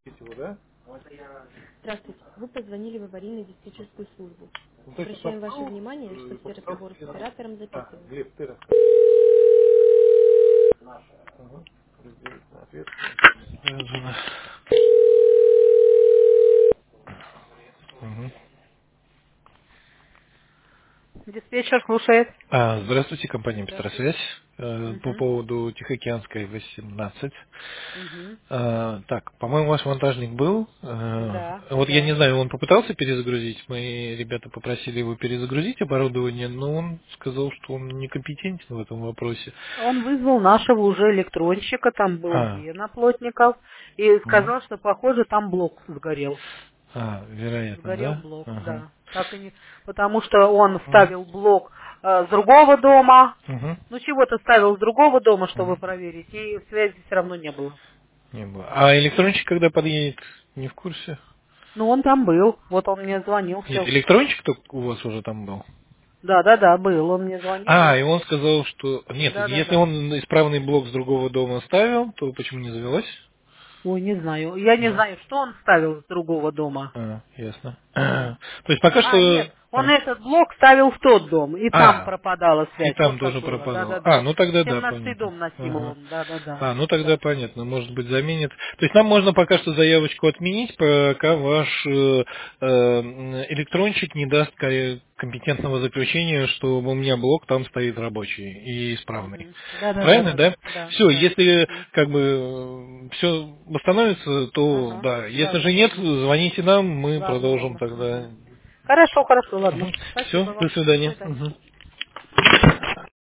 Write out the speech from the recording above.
Его, да? Здравствуйте. Вы позвонили в аварийную диспетчерскую службу. Ну, то есть Обращаем ваше попал, внимание, что все попытался разговоры с тебе оператором Так, записываются. Глеб, ты расскажи. Угу. Разделить на ответственность. Связано. Мгм. Диспетчер слушает. Здравствуйте, компания Здравствуйте. «Петросвязь». По Угу. поводу Тихоокеанской 18. Угу. Так, по-моему, ваш монтажник был. Да, Вот я не да. знаю, он попытался перезагрузить. Мои ребята попросили его перезагрузить оборудование, но он сказал, что он некомпетентен в этом вопросе. Он вызвал нашего уже электронщика, там был А, Гена Плотников, и м. сказал, что, похоже, там блок сгорел. Вероятно, Сгорел да? блок, Ага. да. Так и не... Потому что он М. ставил блок с другого дома, Мгм. ну чего-то ставил с другого дома, чтобы Мгм. проверить, и связи все равно не было. Не было. А электрончик, когда подъедет, не в курсе? Но он там был, вот он мне звонил, Нет, все. электрончик только у вас уже там был. Да, был, он мне звонил, И он сказал, что... Нет, если да. он исправный блок с другого дома ставил, то почему не завелось? Ой, не знаю. Я не Да. знаю, что он ставил с другого дома. Ясно. Да. То есть пока Нет, что... он этот блок ставил в тот дом, и там А, пропадала и связь. там Вот как тоже было. пропадало. Да. Ну тогда да, 17-й понятно. дом на Ага. Симовом. Да. Ну тогда Да. понятно, может быть заменит. То есть нам можно пока что заявочку отменить, пока ваш электрончик не даст компетентного заключения, что у меня блок там стоит рабочий и исправный. Мгм. Правильно, да? Все, Да. если Мгм. как бы все восстановится, то Ага. да. Если же нет, Ладно. звоните нам, мы Ладно. продолжим тогда. Мгм. Хорошо, ладно. Все, Спасибо до вам. До свидания. свидания. Мгм.